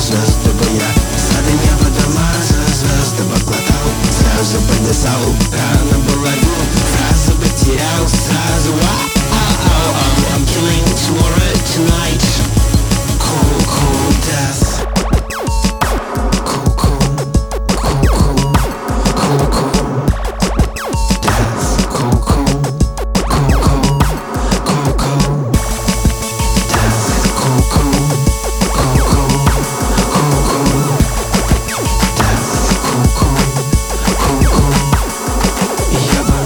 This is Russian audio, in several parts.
звезды бы я сады неба дома за звезды бы глотал. Сразу полезал, рано было ловил, фразы бы терял сразу. I'm killing tomorrow tonight. Cool, cool death. Cool, cool, cool, cool, cool, cool death. Cool, cool, cool, cool, cool, cool death. Cool, cool, cool, cool, cool, cool death. Cool, cool, cool, cool. Я бы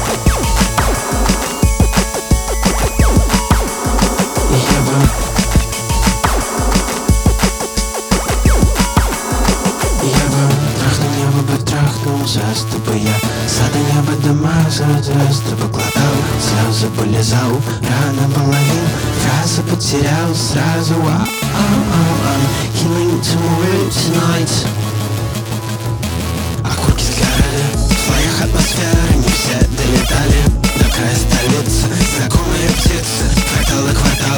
трахнул небо бы трахнул, звезды бы я сады неба дома за звезды бы глотал. Слезы бы лизал, рано бы ловил, фразы потерял сразу. I'm killing tomorrow tonight. Окурки сгорали, в слоях атмосферы не все долетали до края столицы. Знакомые птицы, кварталы, кварталы.